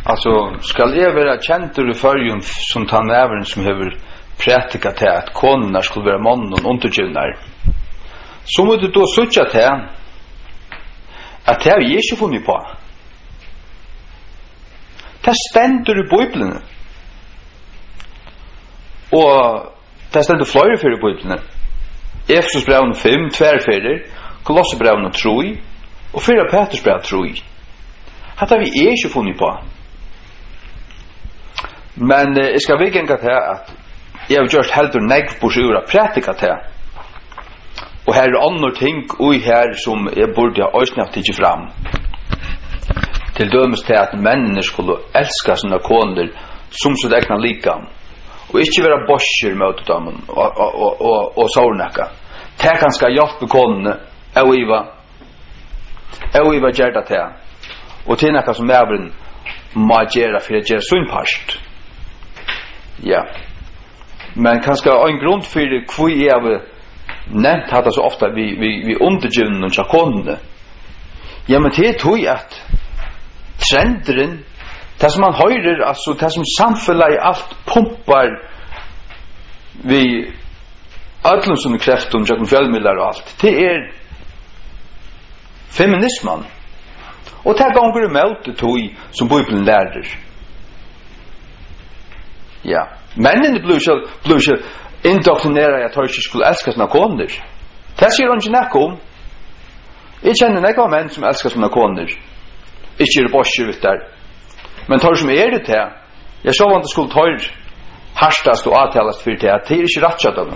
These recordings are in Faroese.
Alltså, skal jag vara känd i förrjun som tar näveren som har pratikat till att konerna skulle vara mannen och undergivnar, så må du då söka till att det har Jesus funnit på. Det ständer i Bibeln. Och det ständer flera för i Bibeln. Efesos brev 5, 2 ferier, Kolosserbrev 3 och 4 Petrusbrev 3. Det har vi Jesus funnit på. Men jag ska vägga till att jag har gjort helt negv på sjura pratikat här. Och här är andra ting och här som jag borde ha ösnat tidsi fram. Till dömes till att männen skulle älska sina koner som sitt egna likam. Och inte vara boscher mot dem och sårnäcka. Det kan ska hjälpa konerna och iva gärda till. Och till näka som även må gärda för att göra sin part. Ja. Men kanske en grund för det kvui är nämnt hade så ofta vi undergivna och konerna. Ja, men det tror jag att trenden, det som man høyrer, alltså det som samfunnet allt pumpar vi ödlun som kreftum, jakken fjölmillar og allt, det är feminisman. Og det ganger imot det tog som Bibelen lærer. Ja. Mennene blir ikke indoktrineret at de ikke skulle elska sina koner. Det sier han ikke nekka om. Jeg kjenner nekka menn som elskar sina koner. Ikke er borser ut der. Men tar som er det til, jeg så det skulle ta harstast og avtalast for det, det er ikke rattsat av dem.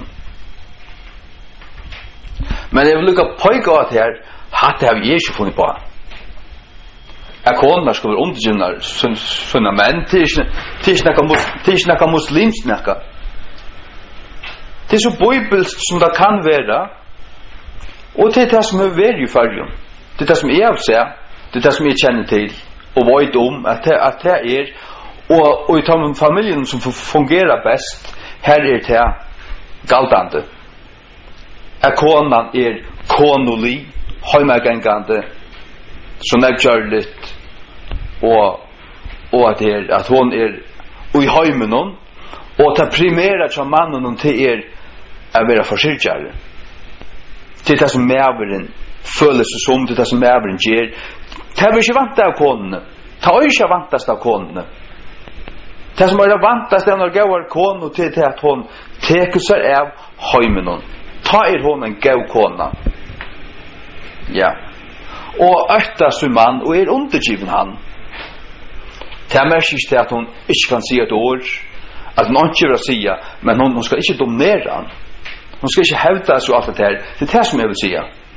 Men jeg vil lukka pågå at her, hatt det har vi ikke funnet på. At koner skal være undergivna sånne menn, det er ikke nekka muslims nekka. Det er så bibelsk som det kan være, og det er det som er vært i fargen. Det er det som jeg vil se, det er det som jeg kjenner til, og vet om at det er, og i tamen familien som fungerer best, her er det galdande. At konan er konoli, heimagengande, som er gjørligt, og at hon er i heimenon, og at det primæra til mannen til er å være forsyrkjare. Det er det som mæveren føler seg som, det er det som mæveren gjør. Det er vi ikke vant av konene. Det er ikke vantast av konene. Det som er vantast av når gauar kone til at hon teker seg av heimenon. Ta er hon en gau kona. Ja. Og ørta som mann, og er undergiven han. Det er mest ikke til at hon ikke kan si et ord, at hon ikke vil si, men hon skal ikke dominere han. Hon skal ikke hevda så alt det her. Det er det som jeg vil si.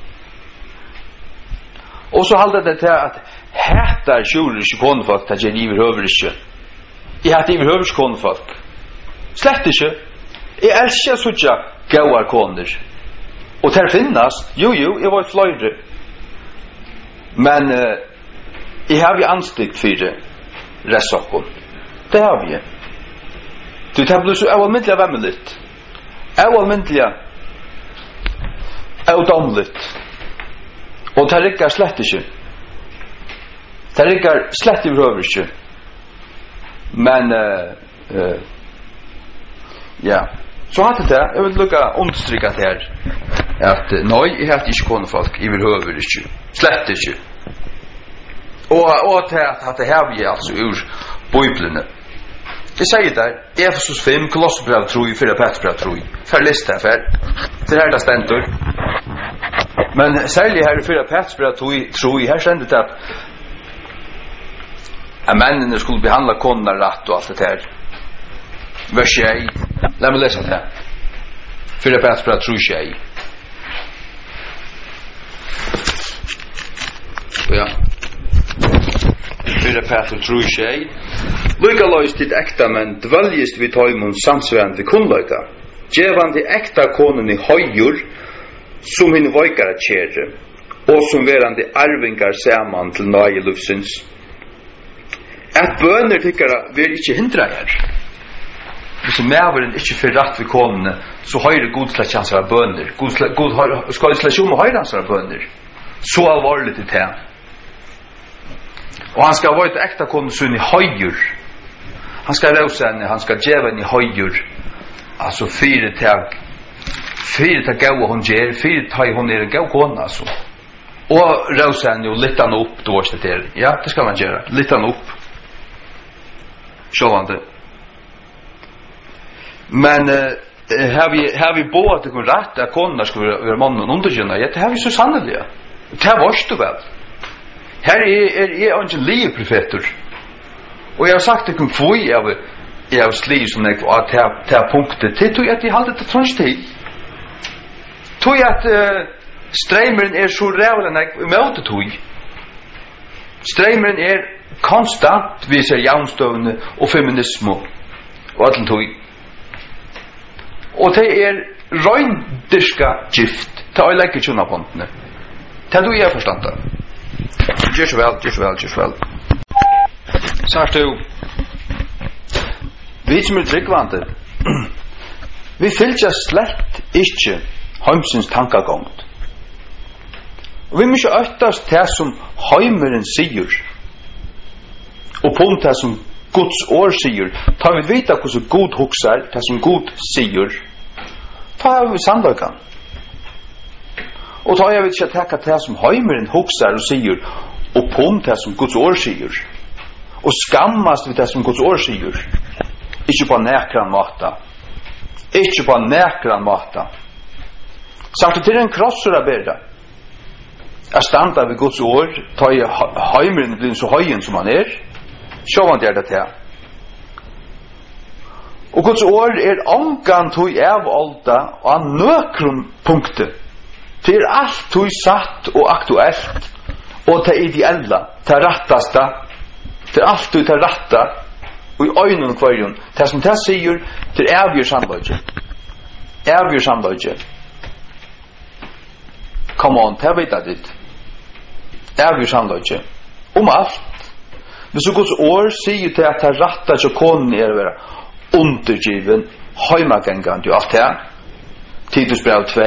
Og så halder det til at hætar skjuler ikke konefolk, det er iver høver ikke. Jeg hatt iver høver ikke konefolk. Slett ikke. Jeg elsker sånne gauar koner. Og det finnes, jo, jeg var fløyre. Men jeg har vi anstikt for det restsokken. Det har vi. Du tar blir så avallmyndelig vemmelig. Avallmyndelig avdomlig. Og det rikker slett ikke. Det rikker slett i behøver ikke. Men ja. Så hatt det, jeg vil lukka understryka det her, at nei, jeg hatt ikke konefolk, jeg vil høver ikke, slett ikke. Og til at det her vi altså ur Bibelene. Jeg sier der, Efesos 5, Kolosserbrev 3, 4 Petrusbrev 3, for liste her, det her det stendur. Men særlig her i 4 Petrusbrev 3, her stender det at mennene skulle behandla konene rett og alt det her. Vers 1. Lad mig läsa det. 4 Petrusbrev 3. Ja. 4 Petrusbrev 3. Lika lois til ekta men dvaljist vi taimon samsværende kunnløyta. Gjevande ekta konen i høyjur som hinn voikara kjere og som verande arvingar saman til nøye lufsins. At bøner tykkara vil ikkje hindra her. Hvis mæveren ikke får rett ved konene, så høyre god slett hans av bønder. God skal slett om høyre hans av bønder. Så alvorlig til det. Og han skal vara äkta konsun i höjur. Han ska rösa henne, han ska djäva henne i höjur. Alltså fyra tag gåa hon ger, fyra tag hon är en gåa kona alltså. Och rösa henne och lita henne upp då det där. Ja, det ska man göra. Lita henne upp. Sjåvande. Men har vi båda att kunna rätta att kona ska vara mannen underkänna. Ja, det har vi så sannolikt. Det här varst du väl. Här är inte livprofeter. Och jag har sagt det kun kvoi jag har sliv som jag att ta punkter. Det tog jag att jag hade det trans till. Tog jag att strömmen är så rävlen emot det tog. Strömmen är konstant visar jaunstövne och feminism och allt tog. Och det är röjndirska gift. Det är lägger tjuna pontene. Det tog jag förstått det. Gör så väl. Sagt du, vi som tryggvante, vi fylgja slett ikke heimsins tankagångt. Vi må ikke øktast det som heimeren sier, og på det som Guds år sier, tar vi vita hvordan Gud huksar, det som Gud sier, ta har vi sannløykan. Og ta jeg vil ikke tekka det som heimeren huksar og sier, og på det som Guds år sier, og skammast vi det som Guds år sier, ikke på nekran måta. Sagt til en krossur av bedre, er standa ved Guds år, ta i heimeren blir så høyen som han sjåvand det til. Og Guds år omgang tog avvalda av nøkron punktet. Det alt tog satt og aktuelt, og det ideella, det rattasta, det alt tog det ratta, og i øynene kvarjon, det som det sier, det avgjør samløyge. Come on, det vet jeg ditt. Avgjør samløyge. Alt. Hvis du Guds år sier til at det ratta ikke konen å være undergiven, heimagengant, jo alt det. Titus brev 2,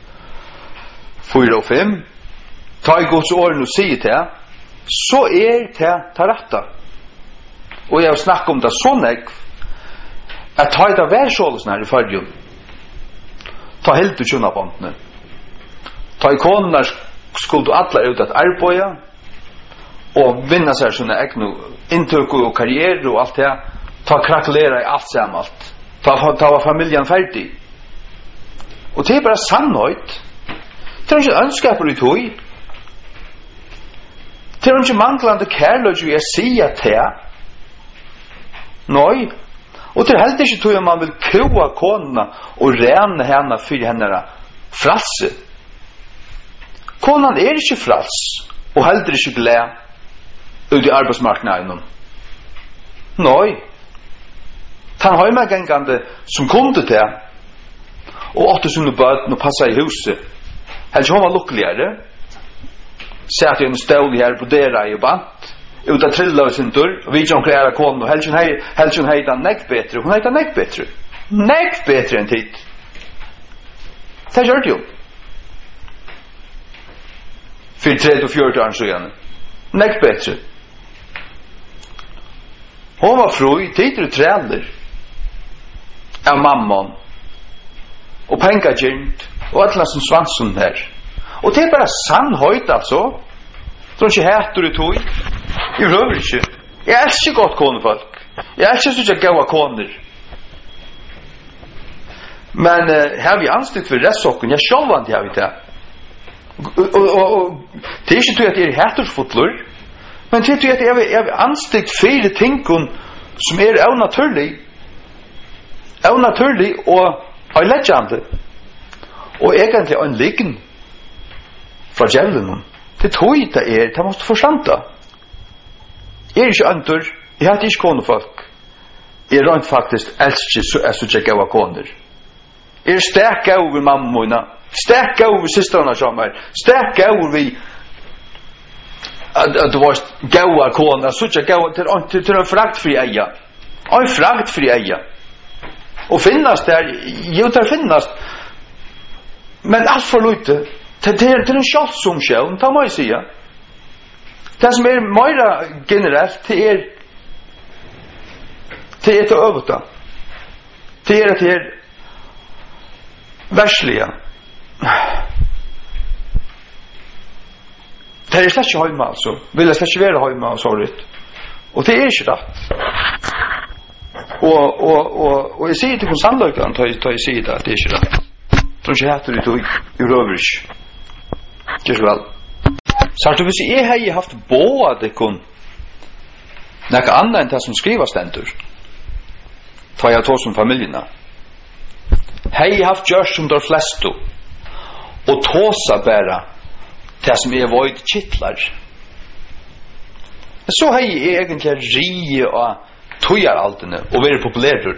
4 og 5. Ta i Guds år og sier til, så det ratta. Og jeg har snakket om det sånn at ta i det værsålesen her i fargen. Ta helt ut kjønnabantene. Ta i konen skulle du alle ut at arbeide, og vinna seg sånne egnu inntøk og karriere og alt det. Ta krakelera i alt sammalt. Ta var familjen ferdig. Og det bare sannhøyt. Det ikke ønskaper i tog. Det ikke manglande kærløg jeg sier til. Nei. Og det helt ikke tog man vil kua konene og rene henne for henne fralse. Konen ikke frals og heller ikke gled ut i arbeidsmarknaden. Nei. Han har med gengande som kunde det og åtte sunne bøten og passa i huset. Helst hon var lukkeligere. Satt i en stål her på dera i bant ut av trilla og sin dörr og vi som kreera konen og helst hun heita nekk betre. Hun heita nekk betre. Nekk betre enn tid. Det gjør det jo. For 34 år siden. Nekk betre. Hon var fru, tider og træler av mamman og pengagynt og alla som svansun her. Og det bare sannhøyt altså. Tror ikke hætter i tog. Jeg røver ikke. Jeg elsker godt konefolk. Jeg elsker ikke gaua koner. Men her vi anstilt for restsokken, jeg sjålvand har vi det. Og det ikke tog at jeg hættersfotler, men det tog at jeg anstilt fire tingene som naturlig og leggjande og egentlig en liggen fra djevelen. Det tog det måste forstanda. Jeg ikke antur, jeg hadde ikke konefolk. Jeg rønt faktisk elsker så jeg gav av koner. Jeg sterk over mamma mine, sterk over systrarna som sterk over vi at det var gav av koner, så jeg gav til en fraktfri eia. En fraktfri eia. Og finnast der, jo der finnast, men alt for lite, det en kjølsomskjøn, ta må jeg sige. Det som mer generellt till till överta. Till världsliga. Det är slags hemma alltså. Vill jag slags vara hemma och så rätt. Och det är inte rätt. Och jag säger till kon sannolikan tar jag säger att det är inte rätt. Tror inte heter det i rövers. Just väl. Så att hvis jag har haft båda kon något annat än det som skrivas stendur. Tar jag tog som familjerna. Hei haft gjørst som de fleste og tåsa bæra det som void kittlar. Så hei egentlig rie og tøyaraldene og være populærer.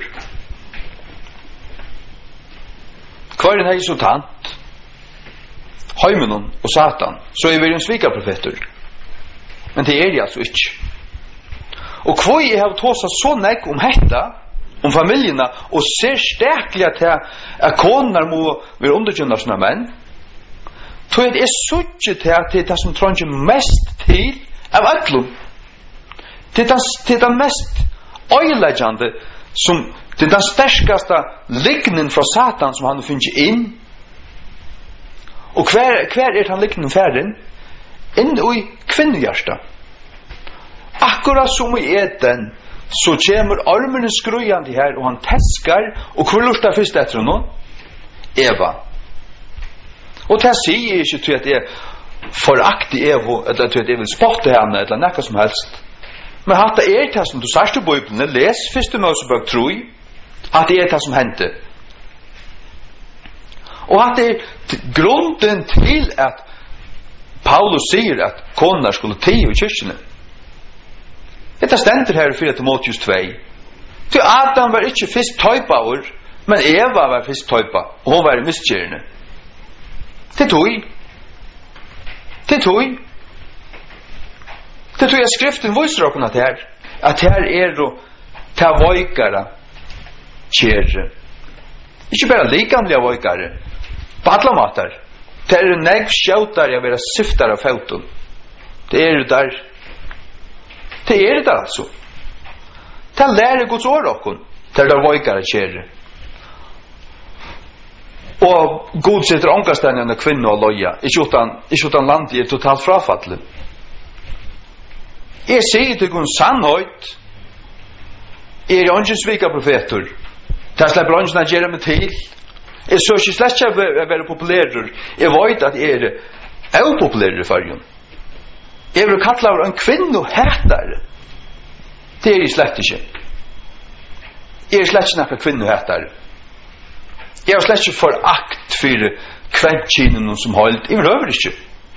Kvarin hei så tant Heimenon og Satan så vi en svikaprofeter. Men det de altså ikke. Og hvor jeg har tåsa så nek om hetta om familjerna och ser stäckliga till att konar må vara underkända sina män. Tror det är succe till det som tror mest till av allum. Det är mest öjläggande som det den starkaste lignen från Satan som han finner in. Och kvar han lignen färden in i kvinnhjärsta. Akkurat som i Eden så kommer armen skrujande här och han täskar och kvullustar först efter honom Eva. Och det säger inte till att det är förakt i Eva eller till att det vill spotta henne eller något som helst. Men att det är det som du säger i Bibeln, läs första Mosebok 3 att det är det som hände. Och att det är grunden till att Paulus säger att konar skulle tio i kyrkene. Det ständer här i 4 Timoteus 2. Till Adam var inte först tøypaur, men Eva var först tøypa, och hon var misskjærende. Det tog. Det tog jag skriften visar okkur att det här är då ta vojkara kjære. Ikke bara likamliga vojkare, på alla matar. Det är negv skjautar jag vera syftar av fauton. Det är där. Det är det alltså. Det lär Guds ord okkur. Det är där vojkare kjære. Og God sitter ångaständiga när kvinnor och loja. Ikke utan land är totalt frafattelig. Jeg sier til Guds sannhøyt er ikke svika profeter. Det slipper ikke å gjøre meg til. Jeg så ikke slett ikke å være populærer. Jeg vet at jeg er upopulærer i fargen. Jeg vil kalle av en kvinnohætare. Det er jeg slett ikke. Jeg er slett ikke noen kvinnohætare. Jeg har slett ikke forakt for kventkinen som holdt. Jeg vil ikke.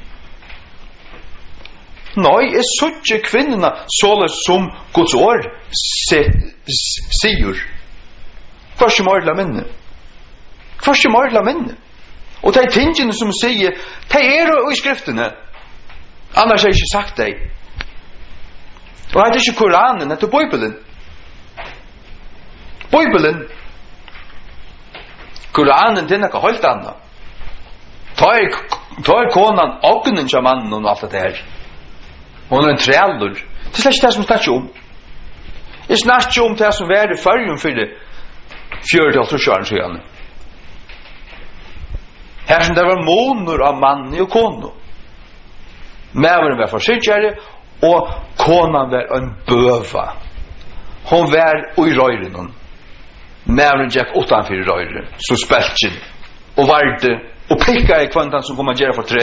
Nei, jeg så ikke kvinnerne således som Guds ord sier. Først må jeg la minne. Og de tingene som sier, de er i skriftene. Annars har jeg ikke sagt det. Og det er ikke Koranen, det er Bibelen. Koranen, det er noe helt annet. Ta konan ognen til mannen og alt det her. Hon er en trælur. Det er slett ikke det som snakker om. Jeg snakker om det som var i fargen for det 40-80 år siden. Her som det var måner av mann og kone. Mæveren var forsiktigere, og konan var en bøva. Hon var i røyren. Mæveren gikk utanfor i røyren, så speltjen, og varde, og pikka i kvantan som kom å gjøre for tre.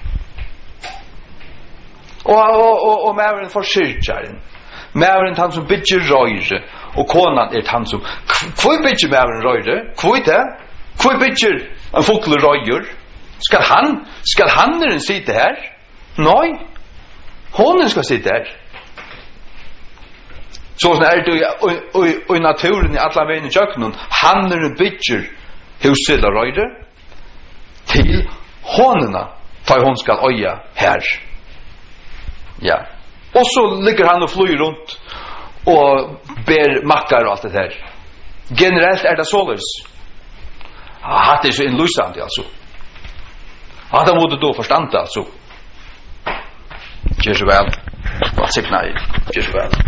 Og mæveren forsyrkjaren. Mæveren han som bygger røyre, og konan han som hvor bygger mæveren røyre? Hvor bygger en fokle røyre? Skal han sitte her? Nei, honen skal sitte her. Så er det i naturen i alla veien i kjøkkenen. Han bygger huset og røyre til honena tar hon skal øye her. Ja. Og så ligger han og flyr rundt og ber makkar og alt det her. Generelt er det således. Hatt er så innlysande, altså. Hatt er måtte då forstande, altså. Gjør så vel. Vad signar jag? Gjør så vel.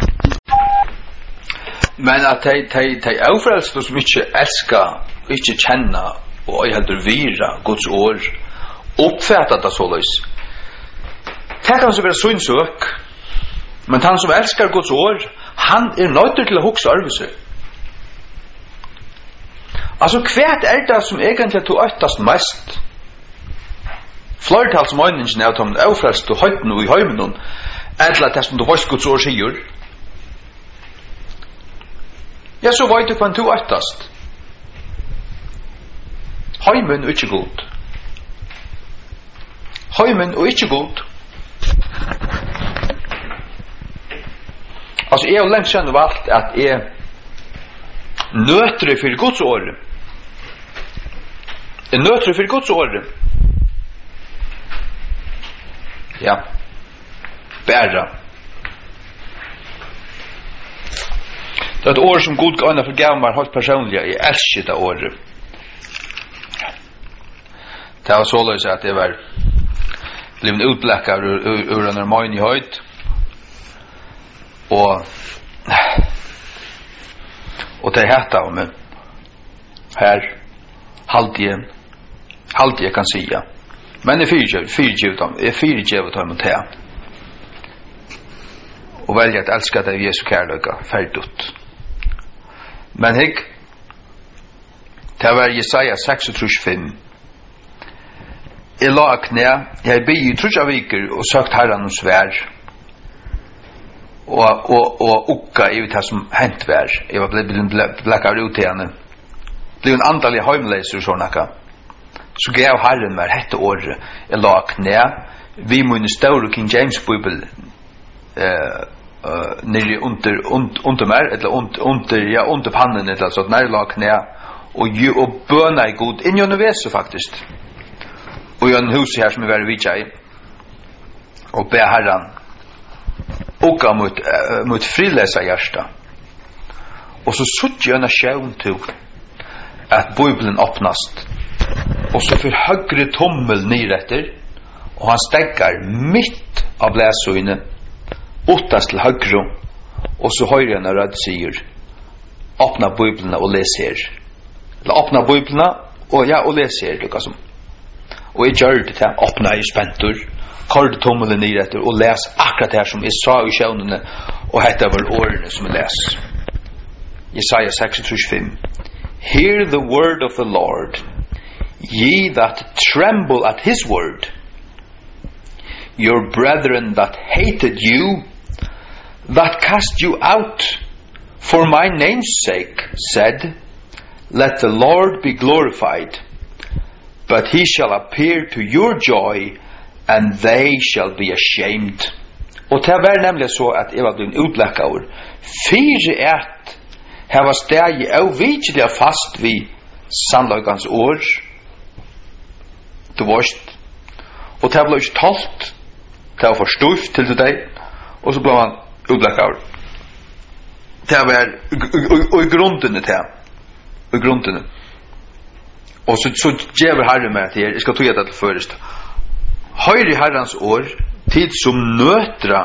Men at de avfrelste som ikke elsker, ikke kjenner, og jeg heldur vira Guds år, oppfattar det såleis. Det kan så være sønnsøk, men han som elskar Guds år, han nødt til å hugsa arvese. Altså, hvert det som egentlig tog øktast mest? Flertals meningen av dem avfrelst og høyten og i høymen, eller det som du veist Guds år sier. Ja, så vet du hva du øktast. Høymen og ikke god. Høymen og ikke god. Altså, jeg har lengt kjent valgt at jeg nøtre for Guds år. Jeg nøtre for Guds år. Ja. Bæra. Det et år som Gud gøyna for gav meg helt personlig. Jeg elsker det året. Det var såleis at jeg var blivet utblekkar ur en møgn i høyt. Og det hetta om meg. Her halvt jeg kan sia. Men jeg fyrirgjevet dem til han. Og velger at elska deg Jesu kærløyga ferdig. Men hikk, det var Jesaja 36:5. Jeg la knæ, jeg bygg i trutja viker og søkt herran svær. Og ukka i det som hent vær. Jeg var blekkar ut til henne. Blev en andalig heimleiser og sånn. Så gav herren meg hette året. Jeg la knæ, vi må ståre King James Bibel nere under mer, eller under pannen, eller så, når jeg la knæ, og bøna i god, inn i universet faktisk. Og i en hus her som er veldig vidtja i, og be herren, okka mot frilesa hjärsta. Og så sutt jeg en sjøen til at Bibelen åpnast, og så for høyre tommel nyretter, og han steggar mitt av blæsøyne, åttast til høyre, og så høyre han rød sier, åpna Bibelen og les her. Eller åpna Bibelen og les her, liksom. Og jeg gjør det til, åpna i spentur, kord tommelen nyretter, og les akkurat her som jeg sa i sjøvnene, og hette var årene som jeg les. Jesaja 36:5. Hear the word of the Lord, ye that tremble at his word. Your brethren that hated you, that cast you out for my name's sake, said, let the Lord be glorified. But he shall appear to your joy, and they shall be ashamed. Og det var nemlig så at jeg var blevet utblekkaur. Fyre et heva stegi avvikelig fast vi sannløygans år. Du varst. Og det ble ikke talt. Det var for stuft til deg. Og så ble man utblekkaur. Det var og i grunden til. Og i grunden. Og så gjever herre med til jeg skal tog det til først. Høyre i herrens år, tid som nøtra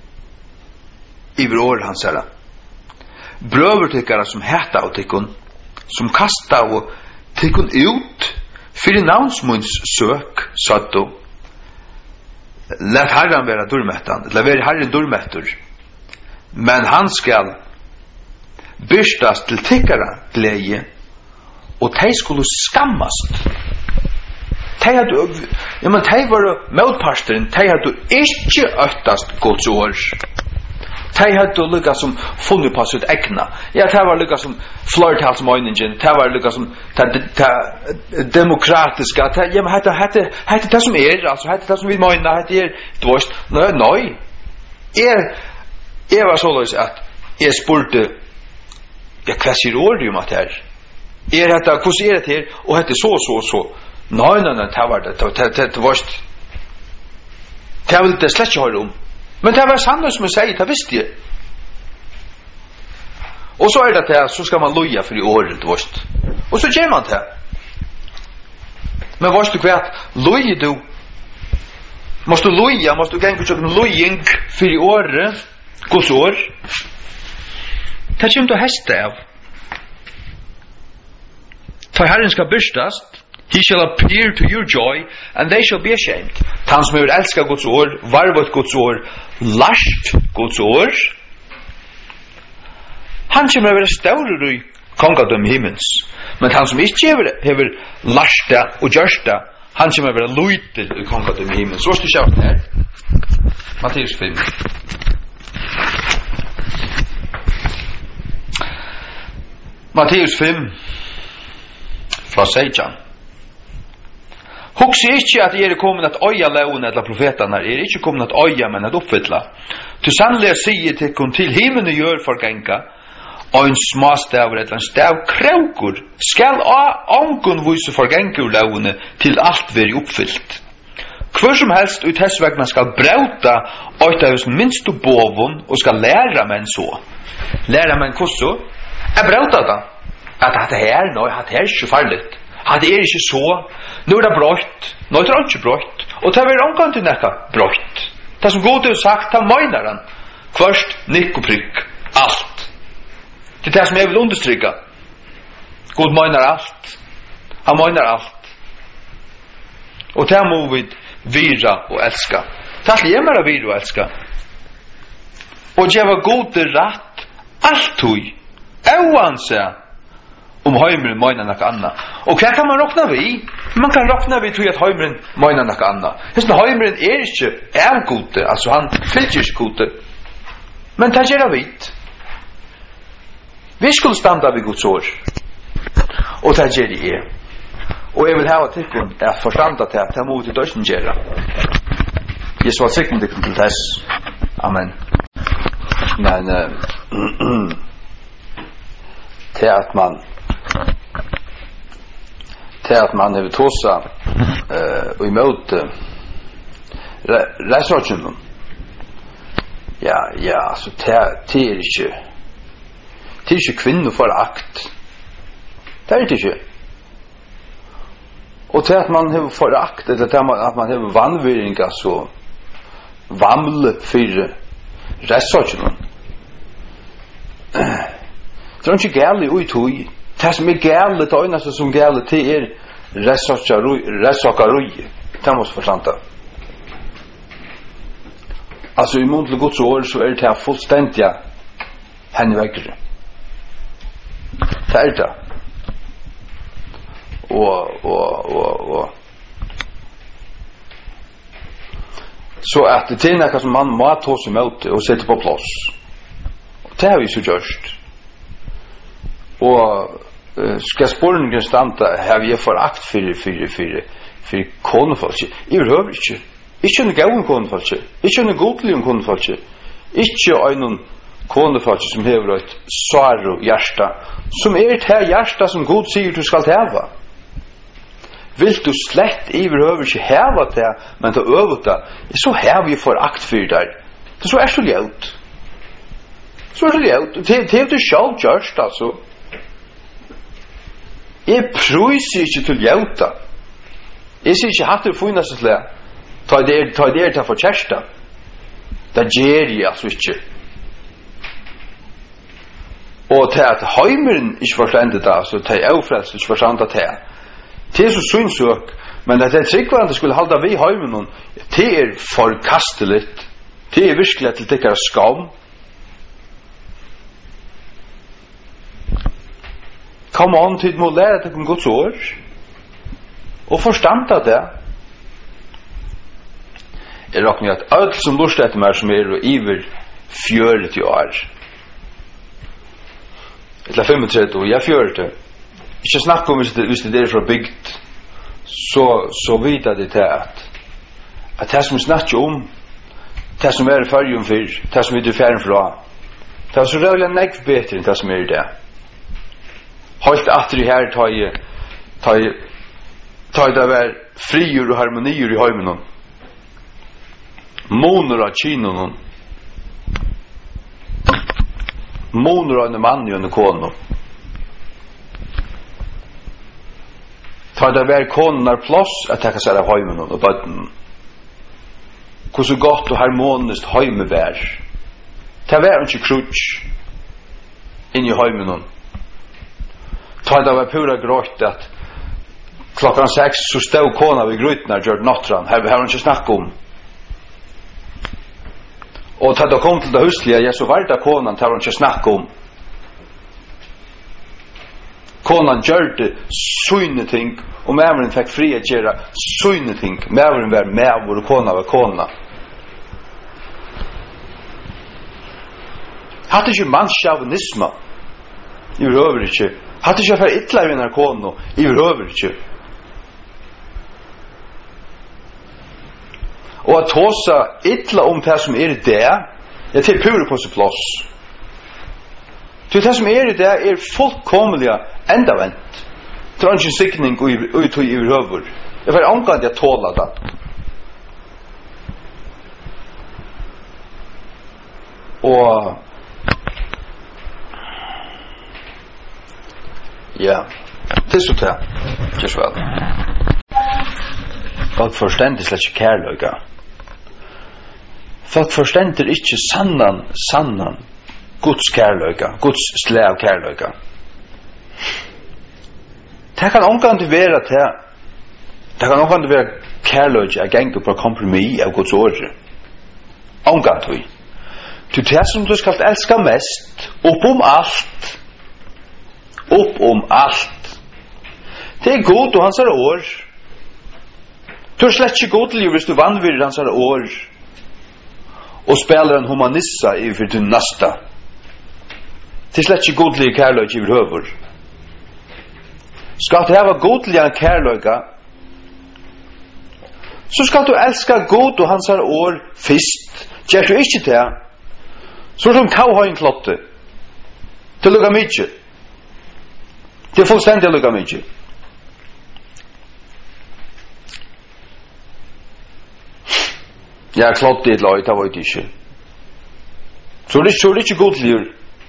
i år hans herre. Brøvertykkere som heta av tykkun, som kasta av tykkun ut, fyrir navnsmunds søk, satt og let herren være durmettan, let være herren durmettur, men han skal byrstast til tykkere glede, og de skulle skammast. De var motparsteren, de hadde ikke øktast Guds år. De hadde lykket som funnet på sitt egna. Ja, de var lykket som flertalsmøyningen, de var lykket som demokratiske. Ja, men hette det som altså, hette det som vi møyner, hette du veist, nei. Jeg var så løs at jeg spurte, ja, hva sier året om at det her? Hvordan det her? Og hette så. Nei, det var det varst. Det ville det slett ikke høre om. Men det var sannet som jeg sier, det visste jeg. Og så det til, så skal man loja for i året, det varst. Og så gjør man det. Men varst du hva, lojer du Måste loja, måste gänga och lojing för i år, Guds år. Det kommer du hästa av. För Herren ska bystast, he shall appear to your joy, and they shall be ashamed. Han som är älskar Guds år, varvat Guds år, lasht Guds år. Han kommer att vara större i kongadöm himmels. Men han som inte hever lashta och görsta, han kommer att vara lojtig i kongadöm himmels. Så ska du kjære her. Matteus 5. Matteus 5 fra 16. Husk ikke at er kommet at øya leone eller profeterna, er ikke kommet at øya, men at oppfylla. Du sannelig sier til himmelen gjør forgenga, og en småstav eller en stav kraukur skal angon vise forgenga leone til alt veri oppfyllt. Hver som helst ut hessvegna skal brauta oita hos minstu bovun og skal læra menn så. Læra menn kosso? Jeg brauta da. At det her, nei, at det er ikke farligt. At det er ikke så. Nå er det brøtt. Nå er det ikke brøtt. Og det er omgang til nekka brøtt. Det som god er sagt, det møyner han. Først, nikk og prikk. Alt. Det er det som jeg vil understryka. God møyner alt. Han møyner alt. Og det må vi vira og elska. Det er alt hjemme å vira og elska. Og det var god rett. Alt hui. Oansett heimeren møyner noe annet. Og hva kan man råkna vi? Man kan råkna vi til at heimeren møyner noe annet. Hesten heimeren er ikke gode, altså han fylger ikke gode. Men det gjør vi. Vi skulle standa ved Guds år. Og det gjør jeg. Og jeg vil ha tikkun at forstanda til at det må til døysen gjøre. Jeg skal sikkert ikke til tess. Amen. Men til at man har tåsa og imot reisrådsjonen. Ja, så det er ikke kvinner for akt. Det er det ikke. Og til at man har forakt, eller til at man har vannvirringa så vamle for reisrådsjonen. Det er ikke gærlig uitui. Det som er gærlig, det øyneste som gærlig til er reisrådsjonen. Det må vi forstanda. Altså i mån til Guds år så er det fullstendig henne vekkere. Det er det. Og så at det er noe som man må ta seg imot og sette på plass. Og det har vi så gjørst. Og skal spåringen standa har vi forakt for konefolk. I behøver ikke. Ikke en gavn konefolk. Ikke en godlig konefolk. Ikke en konefolk som hever et svar og hjärsta. Som er det her hjärsta som God sier du skal heva. Vil du slett i behøver ikke heva det, men ta øvet det, så har vi forakt for det. Det så er så ljøt. Så er det ljøt. Det er det selv gjørst, altså. Jeg prøyser ikke til ljøta. Jeg sier ikke hatt det funnet til det. Ta det til for kjærsta. Det gjør jeg altså ikke. Og til at heimeren ikke forstår det, altså til avfrelsen ikke forstår det. Det er så synsøk, men at det tryggvarende skulle halda vi heimeren, det er forkastelig. Det er virkelig til det er skam. Kom an til må lære til om Guds år og forstanda det. Jeg råkner at alt som lurt etter meg som er iver 40 år eller 35 år, jeg 40. Ikke snakk om hvis det er fra bygd så vet jeg det til at det som snakker om det som er fargen for det som er ferden fra det er så røylig nekv bedre enn det som er det holdt atter i her ta det var frier og harmonier i heimen moner av kinoen moner av en mann og en kone ta det var konen er plass at tekka seg av heimen og bøtten hur så gott och harmoniskt hemme vär. Det var inte krutsch in i hemmen. Ta det var pura grått att klockan 6 så stod kona vid grytnar gjort nattran. Här har hon inte snackat om. Och ta då kom till det husliga, jag så varda konan tar hon inte snackat om. Konan gjorde synneting och mävren fick fri att göra synneting. Mävren var mävor och kona var kona. Hade inte manschauvinism i övrigt. Hade inte för ytterligare vinnar kono i övrigt. Och att tåsa ytla om det som det, jag till pure på sig plats. Det som det är fullkomliga endavänt. Det är inte sikning ut i huvud. Jag får ångan att jag tåla det. Och ja, det är så det. Just väl. Folk förstår släck kärlöga. Folk förstår inte sannan Guds kärlöga, Guds släv kärlöga. Det kan omgående vara det kan omgående vara kärlöga att gänga på kompromiss av Guds ord. Omgående vi. Det som du skal älska mest, upp om allt. Det är god och hans år. Du är slett inte god till hvis du vanvirer hans år och spelar en humanissa i för din nästa. Det är slett inte god till kärlög i huvud. Ska du ha god till en kärlög, så ska du älska god och hans år först. Gör du inte det, så som kauhøyen klotte. Det lukar mycket. Det är fullständigt lukar mycket. Jag klotte ett lag, det var det inte. Så det är inte god liv.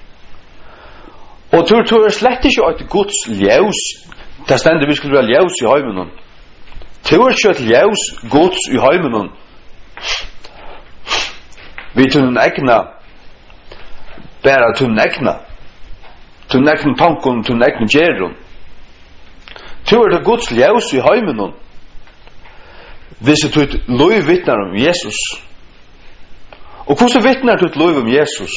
Och du är slett inte ett Guds ljus. Det ständer vi skulle vara ljus i hemmen. Du är inte ett ljus Guds i hemmen. Vi tar en egna bära till näkna tankon till näkna geron. Tror det Guds ljus i hemmen. Hvis du ett lov vittnar om Jesus. Och hur så vittnar du ett lov om Jesus?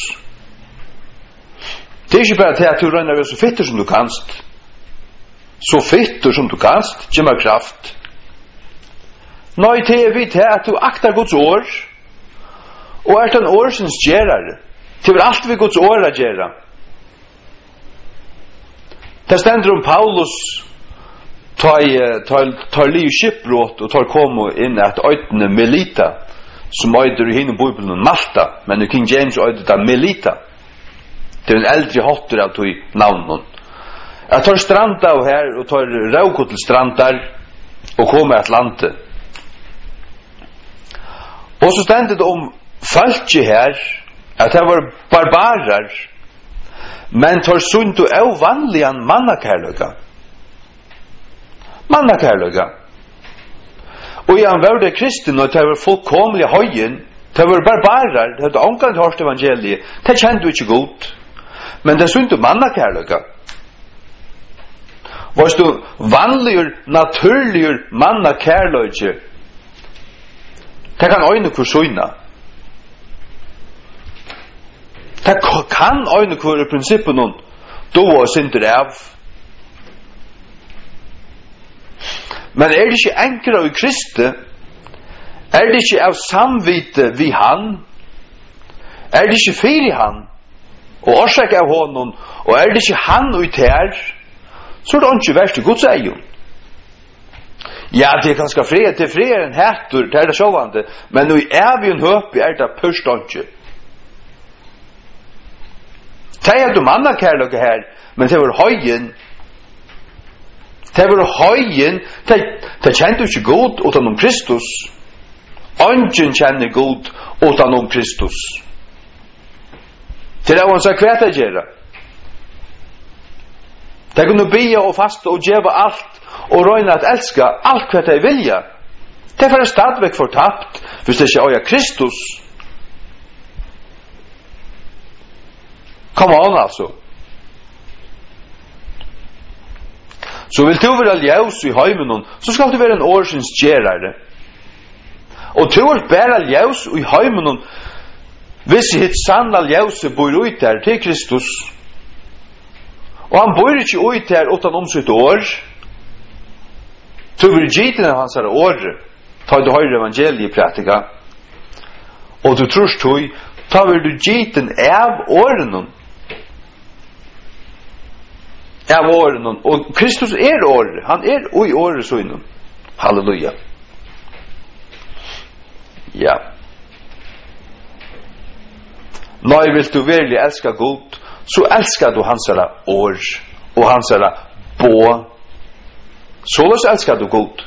Det är inte bara det att du rönar så fitter som du kanst. Så fitter som du kanst, gemma kraft. Nej, det är vitt här att du aktar Guds år. Och är den årsens gerare. Det är allt vi Guds år att göra. Det ständer om Paulus tar liv skipbrott och tar komo in att öjtne Melita som öjder i hinnom Bibeln Malta, men i King James öjder det Melita. Det är en äldre hotter av tog namnen. Jag tar stranda och här och tar råkotelstrandar och kommer att landa. Och så ständer det om falske här att det var barbarer, men tar sunt och ovanligan mannakärlöga. Och han var det kristen och det var fullkomliga höjen. Det var barbarer, det hade ångan hört evangeliet. Det kände du inte godt. Men det är sunt och mannakärlöga. Var du vanligur, naturligur mannakärlöga, det kan øyne kursøyna. Det kan øyne kur i prinsippen noen då var synder av. Men det ikke enkelt i Kristi, det ikke av samvite vi han, det ikke fyr i han, og årsak av honom, og det ikke han ut her, så det ikke verst i Guds egen. Ja, det er ganske fred, det er fred en hættur, det det sjåvande, men nu er vi en høp, det pørst ikke. Det du mannakærløkke her, men det var høyen. Det var høyen, det kjente ikke god utan Kristus. Øngen kjenner god utan Kristus. Det han sa hva det gjør. Det kunne bya og faste og djeva alt, og røyna at elska alt hva det vilja. Det är stadväck fortapt, hvis det ikke øya Kristus. Come on, altså. Så vil du være ljøs i heimen, så skal du være en årsins gjerare. Og du er bare ljøs i heimen, hvis hitt sanna ljøse bor ut der til Kristus. Og han bor ikke ut der utan sitt år. Du vil gitt av hans år, ta du høyre evangeliet pratika. Og du tror tog, ta vil du gitt av årene. Av årene. Og Kristus året. Han i året søgnen. Halleluja. Ja. Nå vil du virkelig elska Gud, så elskar du hans år og hans bå. Således elskar du Gud.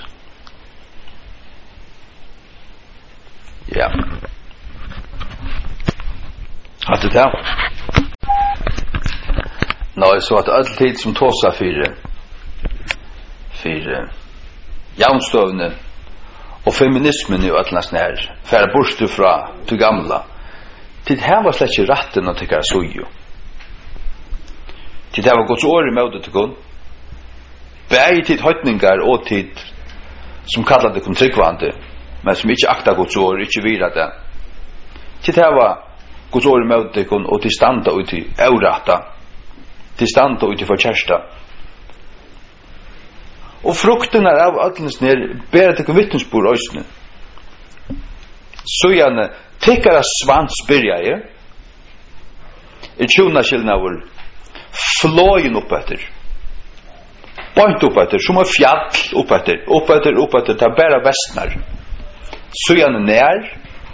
Ja. Hatt det her? Nå, så at all tid som tåsa for jaunstøvne og feminismen i öllnas nær, færa borstu fra til gamla, til her var slett ikke ratten å tykkara suju. Til det var gods år i møte til kun, bæg tid høytningar og tid som kallar det kom tryggvande, men som ikke akta gods år, ikke vira det. Til det var gods år i møte til kun, og til standa ut i eurata, til standa ut i forkjersta. Og frukten av öllnes nær ber til vittnesbord òsne. Så gjerne tykkara svans byrja tjuna skilnavur flågen oppetter. Point oppetter, som fjall oppetter, ta bæra vestnar. Så gjerne nær.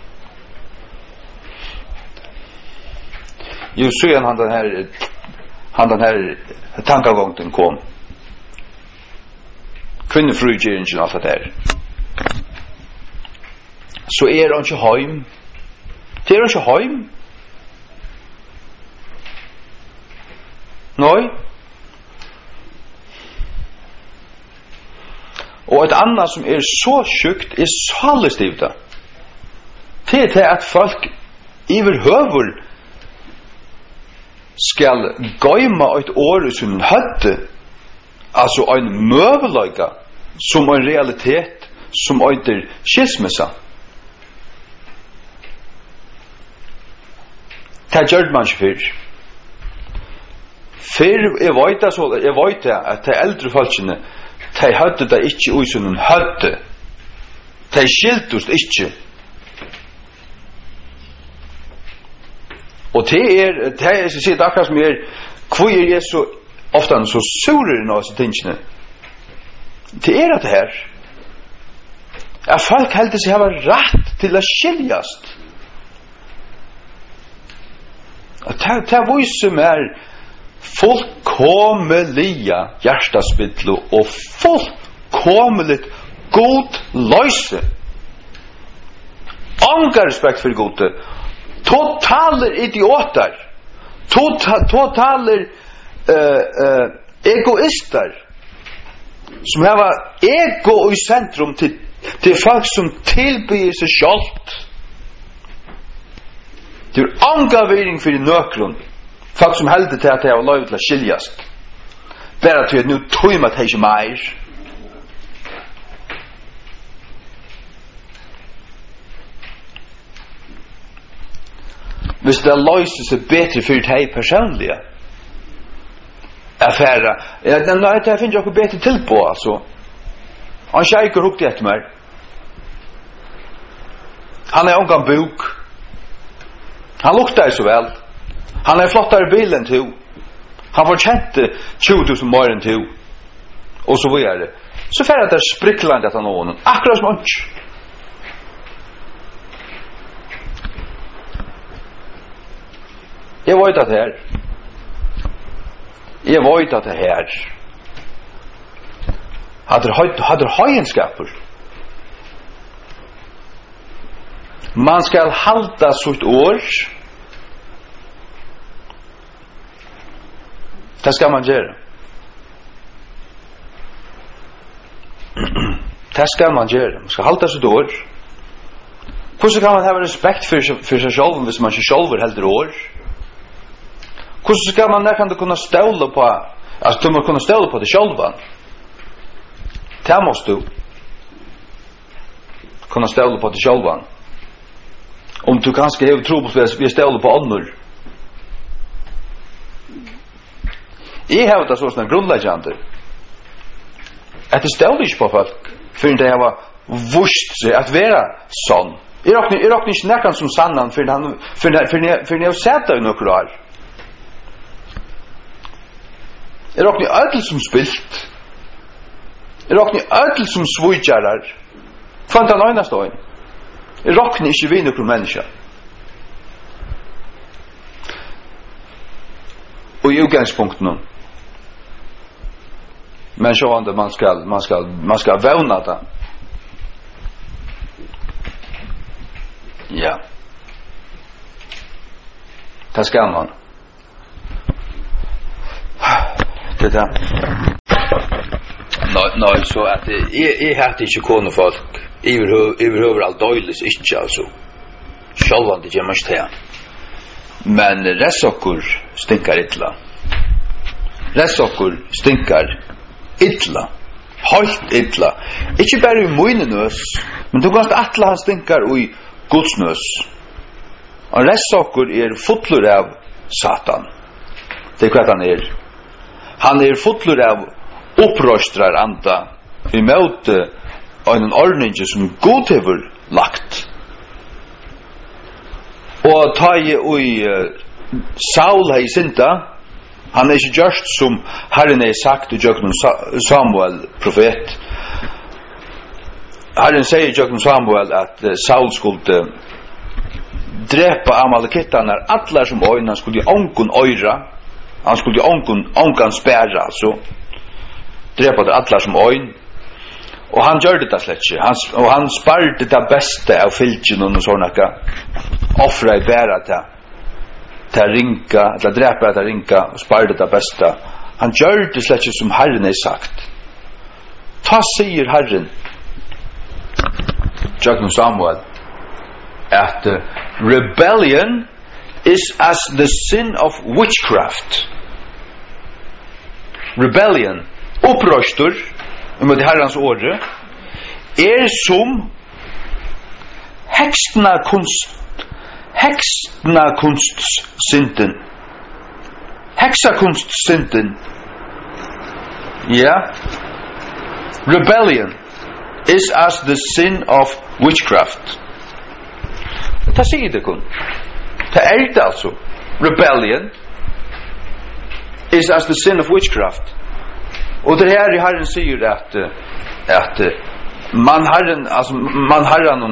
Jo, så gjerne han den her tankagången kom. Kvinnefrugeringen og alt det der. Så han ikke heim. Det han ikke heim. Nei. Og et annet som så sjukt salestivta. Det til at folk iverhøver skal gøyma et år som høtte, altså en møveløyga som en realitet som øyder skilsmissa. Det gjør man ikke før. Før jeg vet at de eldre folkene de høtte det ikke ui som en høtte. De skiltust ikke. Og det jeg skal si det akkurat som hvor jeg så ofta så surer nå så tingene. Det at det her. At folk heldig seg hava rett til å skiljast. Det viser meg fullkommelige hjertaspidlo og fullkommelig god løyse. Anga respekt for gode. Totaler idioter. Totaler egoister som har ego i centrum til folk som tilbyr seg sjalt. Det angaviring for nøkron folk som heldur til at de har lov til å skiljast bare til at nu tøyma det ikke meir. Hvis det løser seg bedre for deg personlige affæra. Nei, det finner jeg bedre til på, altså. Han kjeiker hukte etter meg. Han ungan buk. Han lukter så vel. Han flottere bil enn to. Han fortjente 20.000 mer enn to. Og så videre. Så færre det sprikklandet av noen. Akkurat som ønsk. Jeg vet at her. Jeg vet at det her hadde høyenskaper. Man skal halda sitt år. Det skal man gjøre. Det skal man gjøre. Man skal halta sig dår. Hvordan kan man ha respekt for sig selv hvis man ikke selv helder år? Hvordan skal man kan du kunne ståle på, altså du må kunne ståle på det selv? Det måste du kunna ståle på det selv. Om du kanskje har tro på at vi ståle på andre. Jeg har det sånn grunnleggende. At det ståler ikke på folk for det har vurst seg at være sånn. Jeg råkner ikke nekken som sannan for jeg har sett det i noen år. Jeg råkner ødel som spilt. Jeg råkner ødel som svujtjarar. Kvant han øynast øyn. Jeg råkner ikke vi noen mennesker. Og i utgangspunkten nå. Men så om det man skal vevna det. Ja. Det skal man. Det där. Nej, så att jag hade inte kono folk. Överhuvud allt dåligt inte alltså. Självande det måste jag. Men resokur stinkar illa. Resokur stinkar illa. Halt illa. Inte bara i munnus, men du kanst atla han stinkar i gudsnus. Och resokur fullur av Satan. Det kvart han Han fullur av upprøstrar anda imot en ordning som Gud hefur lagt. Og ta i Saul hei synda, han ikke gjørst som Herren sagt i Jøkken Samuel profet. Herren sier i Jøkken Samuel at Saul skulle drepa Amalekittarna allar som øyne, han skulle ongun øyra, han skulle ongan spæra, altså drepa det allar som øyn. Og han gjør det slett ikke. Og han sparde det beste av fylgjen og sånne offra i bæra til ringa, til drepa til ringa, og sparde det beste. Han gjør det slett ikke som Herren sagt. Ta sier Herren, Jøkken Samuel, at rebellion is as the sin of witchcraft. Rebellion, opprørstur, det Herrens åre, som heksakunstsynden. Heksakunstsynden. Ja. Rebellion is as the sin of witchcraft. Det sier det kun. Det det altså. Rebellion is as the sin of witchcraft. Og det her i Herren sier at man Herren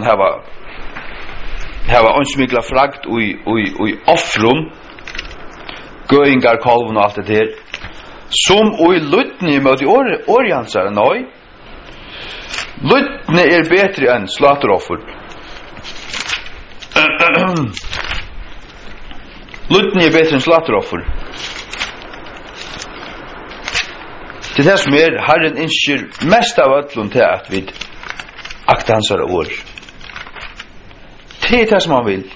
hava ønsmykla fragt ui offrum, gøyngar, kolven og alt det her, som ui luttni mot i årjansar, nøy. Luttni bedre enn slateroffer. Luttni bedre enn slateroffer. Det det som Herren innskjer mest av ötlund til at vi akta hans år. Det det som han vil.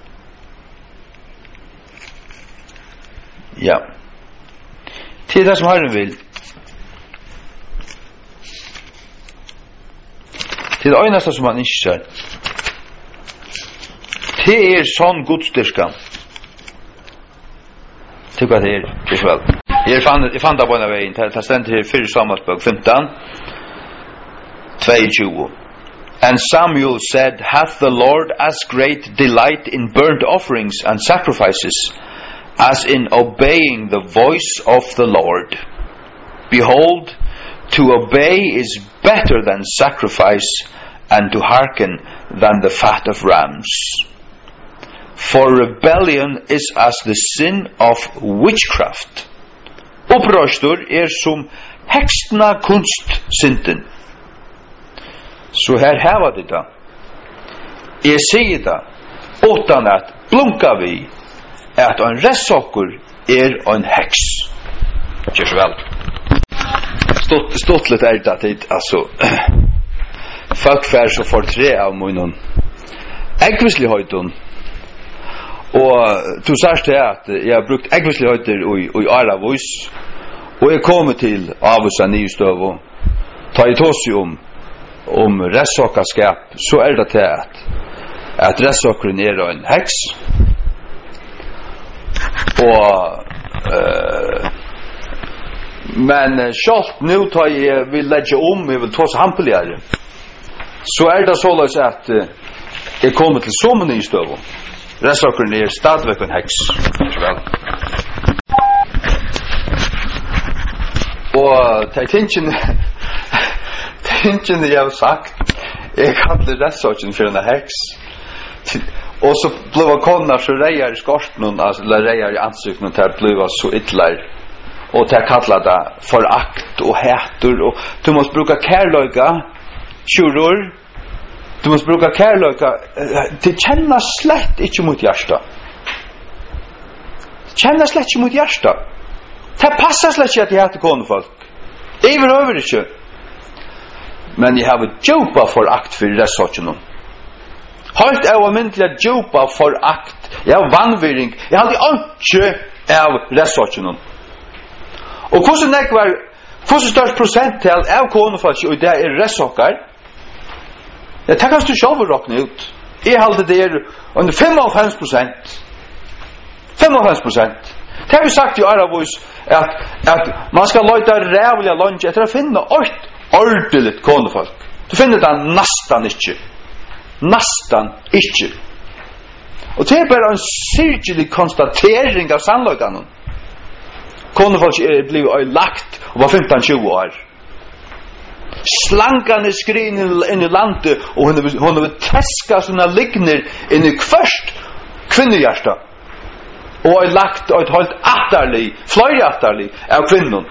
Ja. Det det som Herren vil. Det det øyneste som han innskjer. Det sånn godstyrkan. Det hva det det vel. Jeg fann det på en av veien. Det stender her 4 Samuelsbok 15, 22. And Samuel said, hath the Lord as great delight in burnt offerings and sacrifices as in obeying the voice of the Lord? Behold, to obey is better than sacrifice, and to hearken than the fat of rams. For rebellion is as the sin of witchcraft. Upprørstur som hekstna kunstsynden. Så her heva det da. Jeg sier det, utan at blunka vi, at en restsokker en heks. Ikke så vel. Stått litt det, altså. folk fær så for tre av munnen eggvisligheten. Og du sier til at jeg har brukt eggvisligheter i Aravus, og jeg kommer til Avusa Nystøv, og tar jeg tås om restsokkerskap, så det til at restsokkeren en heks, og men sjalt nu tar jeg vil legge jeg vil tås hampeligere, så det således at jeg kommer til som Nystøv, restsokkeren stadigvæk en heks. Og tingene jeg har sagt, jeg kaller restsokkeren for en heks. Og så blev kona så reier i skorten, eller reier i ansikten, til blev så ytler. Og til kallar det forakt og hætur, og du måste bruka kærløyga, tjuror, du måste bruka kærløyga, det kjenner slett ikke mot hjärsta. Kjenner slett ikke mot hjärsta. Det passar slett ikke at jeg heter konefolk. Jeg vil over ikke. Men jeg har djupa forakt for ressortjennom. Halt av almindelig djupa forakt. Jeg har vannvirring. Jeg har aldri av ressortjennom. Og hvordan størst prosenttal av konefolk og det ressokkar? Ja, det kan du selv råkne ut. Jeg halte det under 55%. 55%. Det har vi sagt i Aravus at man skal løyta rævlig lunch etter å finne ordentlig konefolk. Du finner det nastan ikke. Nastan ikke. Og det bare en syrkelig konstatering av sannløyganen. Konefolk blivet lagt og var 15-20 år. Slangan skrin inn i landet, og hun har teska sånne ligner inn i kvørst kvinnehjärsta. Og har lagt et helt atterlig, flere atterlig av kvinnen.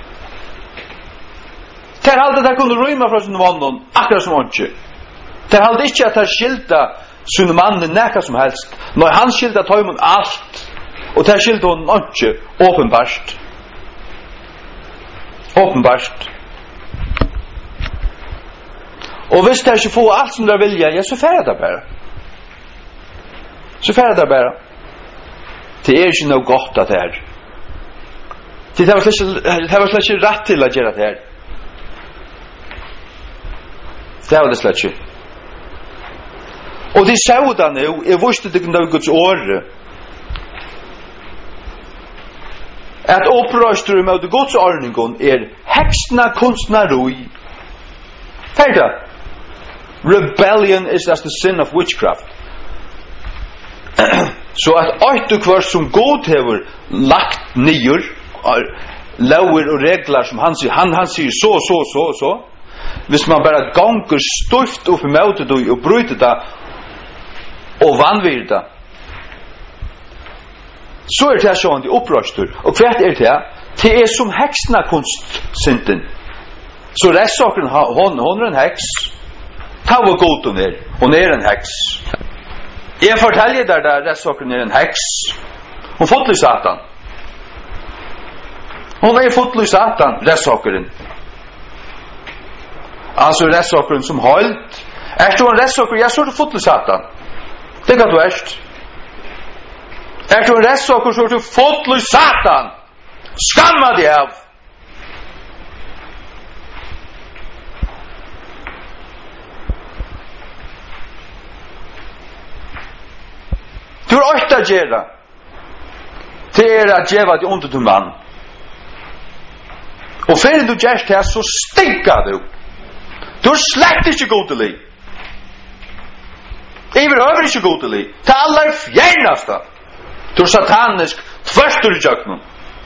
Det halde det kunne rymma fra sin vann, akkurat som åndsje. Det halde ikke at det skilta sin mannen nekka som helst. Når han skilta tøymen alt, og det skilta hon åndsje, åpenbart. Åpenbart. Og hvis det ikke får alt som det vilja, ja, så færre det bare. Så færre det bare. Det ikke noe godt at det er. Det var slett ikke rett til å gjøre det her. Det var det slett ikke. Og de sa det nå, jeg visste det kunne være Guds åre, at opprørstur med Guds ordningen heksna kunstneroi. Ferdig. Rebellion is as the sin of witchcraft. Så at alt kvart som God hever lagt nyer, lover og regler som han sier, han sier så, hvis man bare ganger stort opp i møtet og bryter det, og vanvir det, så det sånn de opprørstur. Og hva det? Det som heksna kunstsynden. Så restsakeren, hun en heks, ta hvor god hun en heks. Jeg forteller der restsakeren en heks. Hun fotler Satan. Hun fotler Satan, restsakeren. Altså restsakeren som holdt. Du en restsaker, ja, så du fotler Satan. Det kan du du en restsaker, så du fotler Satan. Skamma deg av. Du har åkt å gjøre. Det å gjøre det under til mann. Og før du gjør det, så stinker du. Du er slett ikke god til liv. Jeg vil øve ikke god til liv. Det aller fjerneste. Du er satanisk tvørster i kjøkkenen.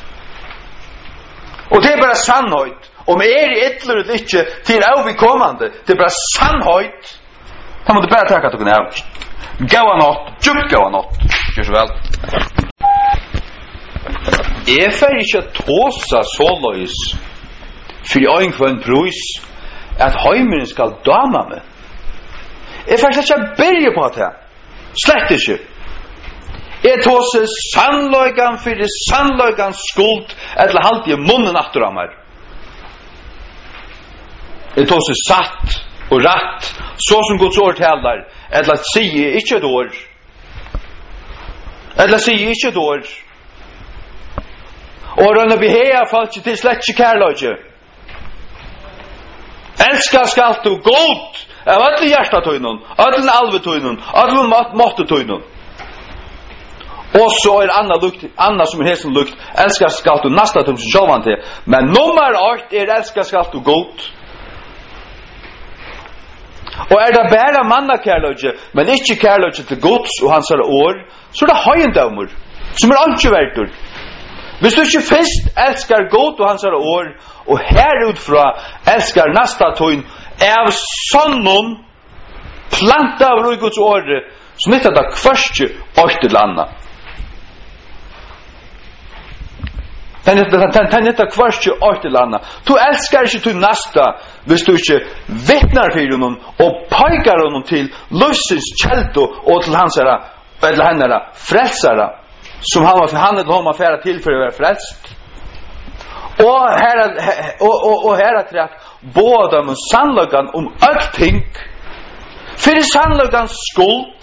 Og det bare sannhøyt. Om i ytler eller ikke til avkommende, det bare sannhøyt. Da må du bare takke at du kan ha. Gåa nått, djupt gåa nått. Gjør så vel. Jeg får ikke tåsa såløys for en kvann prøys at heimeren skal dama meg. Jeg får ikke byrje på det. Slett ikke. Jeg tåser sannløygan for sannløygans skuld eller halt i munnen aftur av meg. Jeg tåser satt og rätt så som Guds ord talar eller säger inte ett ord eller säger inte ett ord och när vi här folk till släkt kärleke älskar skall du god av alla hjärtat tojnon alla alve tojnon alla måtte tojnon och så anna som hesen lukt älskar skall du nästa till självante men nummer 8 älskar skall du god. Og det bare mannakærløgje, men ikke kærløgje til Guds og hans år, så det høyendømmer, som ikke verdur. Hvis du ikke først elskar Gud og hans år, og herutfra elskar næsta tøyn, av sånnon planta av Guds åre, som ikke det kvørste årte landa. Den heter kvørste årte landa. Du elskar ikke til næsta, hvis du ikke vittnar for honom og peikar honom til løsens kjelto og til hans eller henne frelsara som han eller hon var færa til for å være frelst. Og her er trett både om sannløgan om allting for sannløgans skuld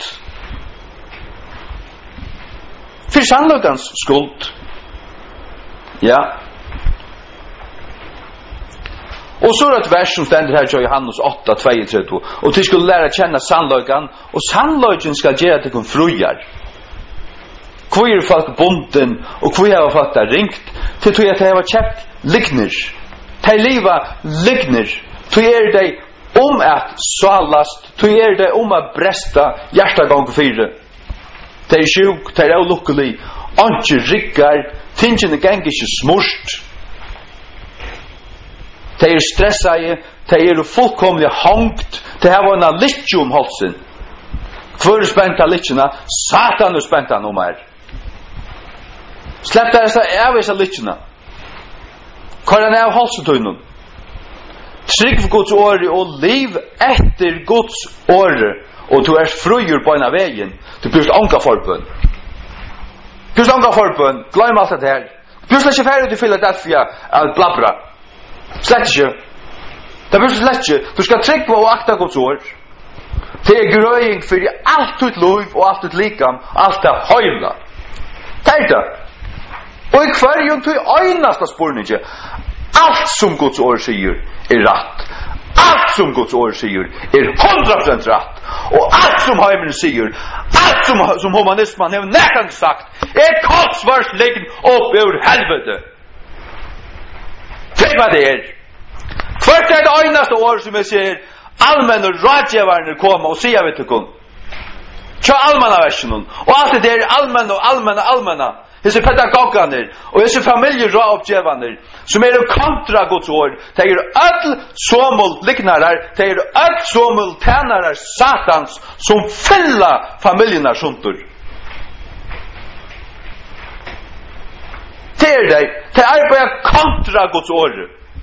for sannløgans skuld ja. Og så er det et vers som stender her i Johannes 8:32 og de skulle lære å kjenne sannløgene og sannløgene skal gjøre til kun frujar hvor er folk bunden og hvor er folk der ringt til tog at de har kjøpt ligner de liva ligner tog er de at salast tog er de at bresta hjertegång 4 de er sjuk, de er lukkelig ikke rikkar tingene ganger ikke smurst de er stressaje de er fullkomlig hangt de har en litje om halsen hvor er spent av litjena Satan er spent av noe mer slepp der er vissa litjena hvor er av halsetøynen trygg for Guds åre og liv etter Guds åre og du er frugjur på en av veien du blir anka forbønn glöm allt det här. Du ska inte färdig till Philadelphia att blabra. Slett inte. Det blir slett inte. Du ska trycka och akta Guds ord. Det är gröjning för allt ditt liv och allt ditt likam, allt det höjla. Det är det. Och i kvarjon till öjnaste spårningen. Allt som Guds ord säger är rätt. Allt som Guds ord säger är 100% rätt. Och allt som Heimen säger, allt som humanismen har nästan sagt, är korsvarsläggen upp ur helvete. Tänk vad det är. Kvart är det einaste år som jag säger, allmänna rådgivare kommer och säger vet du kom. Tja allmänna versionen. Och allt det är allmänna. Dessa pedagoganer och dessa familjerådgivare som är kontra Guds ord. Det är all somul liknarar, det är all somul tänarar satans som fylla familjerna suntur. Det är det arbetar kontra Guds ord.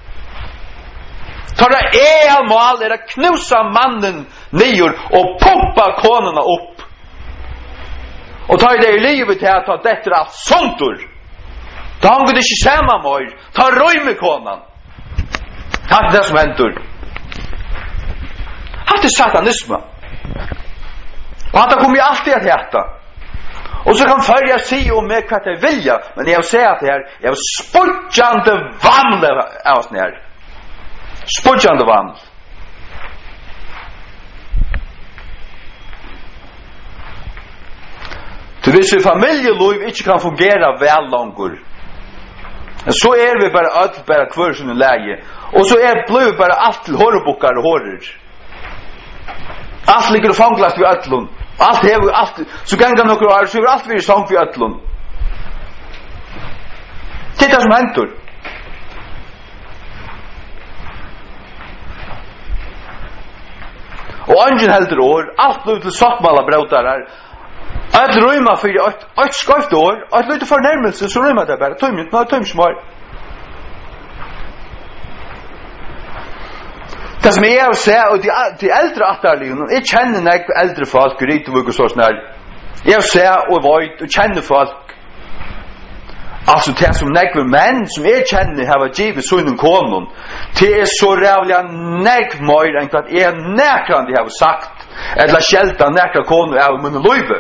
Tar det mål är att knusa mannen ner och pumpa konorna upp. Och ta det i livet till att ta detta allt sontur. Ta han kunde inte sämma mig. Ta röj med konan. Tack det som händer. Allt är satanism. Och han kommer ju alltid att äta. Och så kan följa sig om mig vad jag vill. Men jag säger att det här är spudjande vann av oss ner. Spudjande vann. Så hvis familjeliv ikke kan fungera vel langur, så vi bare kvørsen i läge, og så blir vi bare alt til hårebukkar og hårer. Alt ligger og fanglast vi ötlun, alt hever alt, så ganger nokre år, så alt vi sang vi ötlun. Det er det som hentur. Og ungen heldur år, alt blir til sottmala brautar her, att röma för ett skojt år, att lite förnärmelse så röma det bara. Tömsmör. Det som jag säger och de äldre attarligen, jag känner när äldre folk riktigt och så snär. Jag säger och vet och känner folk alltså det som nekve menn som kjenner hava givet sunnen konon, det så rævliga nekv mer enn hva nekrande hava sagt, eller skjelta nekra kono av munne løyve.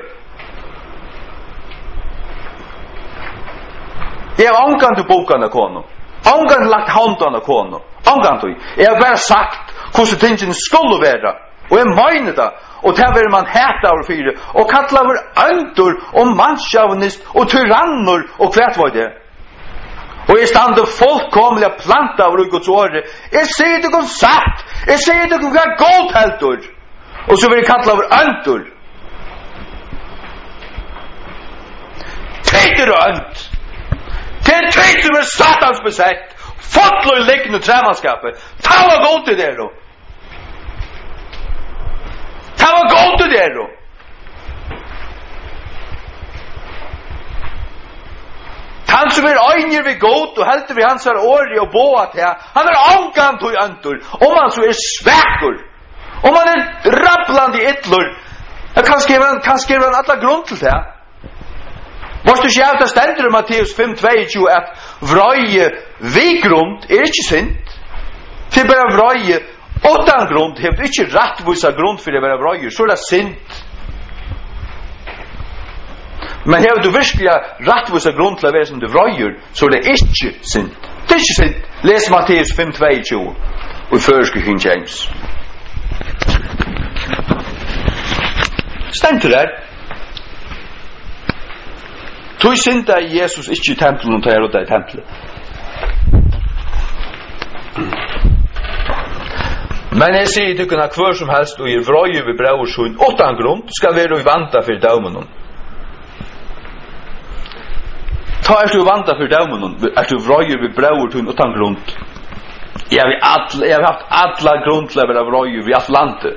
Jeg har angant bokane kono, angant lagt håndane kono, angant jeg har bare sagt hvordan tingene skulle være, og jeg mener det, og det vil man hæta over fire, og kalla over øntor, og mannsjavnist, og tyranner, og hvert var det. Og jeg stande fullkomlig planta over Guds åre. Jeg sier det kom satt, jeg sier det kom godt heltor, og så vil jeg kalla over øntor. Peter og ønt, det tøyt som satans besett, fotler liggende tremanskapet, ta var godt i det, ta var godt i det, han som øyner vi godt, og helter vi hans åri og båa til, han angant og øntor, om han så svekker, om han rappland i ytler, kan skrive han alla grunn til det. Måste ikke av det stendur i Matteus 5:22 at vrøye vi-grund ikke sint. Det bare vrøye åttan grund, hever ikke rettvisa grund for det være vrøye, så det sint. Men hever du virkelig rettvisa grund til å være som du vrøyer, så det ikke sint. Det ikke sint. Les Matteus 5:22 og i førske King James. Stendur der. Tog synda i Jesus ikke i tempelen og tar og det i tempelet. Men jeg sier til kunne hver som helst og gir vrøye ved braursund åttan grunn skal være i vanta for daumen. Ta er du vanta for daumen, er du vrøye ved braursund åttan grunn. Jeg har haft alla grunn til å være vrøye ved alt landet.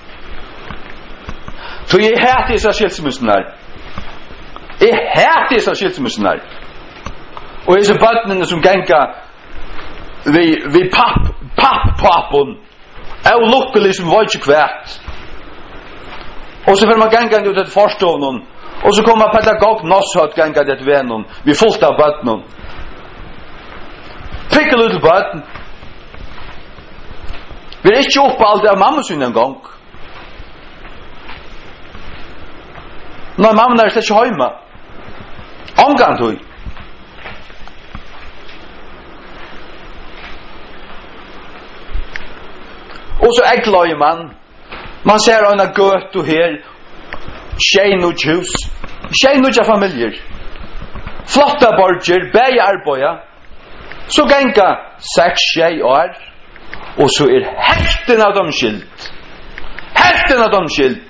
Så jeg hætti disse skilsmissene her. Jeg hætti disse skilsmissene her. Og disse bøttene som genga vi pappen og lukkelig som var ikke kvært. Og så får man genga ut et forstånden, og så kommer pedagog Nosshatt genga det vennen, vi fullt av bøttene. Pikk en liten bøtten. Vi ikke oppe alt av mamma sin en gang. Når mamma er ikke hjemme. Omgang tog. Og så eggløy man ser en gøt og her, tjein og hus, tjein og familier, flotta borger, bæg arbeida, så genga 6-7 år, og så helten av dem skilt. Helten av dem skilt.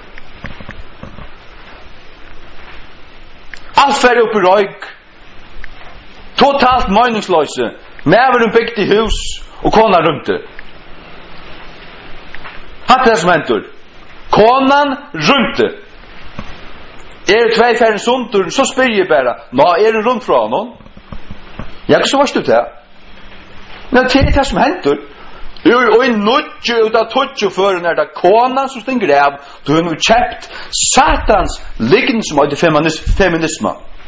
Alt fer upp i røyk. Totalt meningsløse. Mæveren bygd i hus, og kona rundt det. Hatt det som hentur. Konan rundt det. Tvei færre sundur, så spyr jeg bare, nå hun rundt fra noen? Ja, så varst du til. Men det det som hentur. Og i nødje ut av tødje føren det konan som stinger av, du har nu kjøpt satans liggen som er feminisme.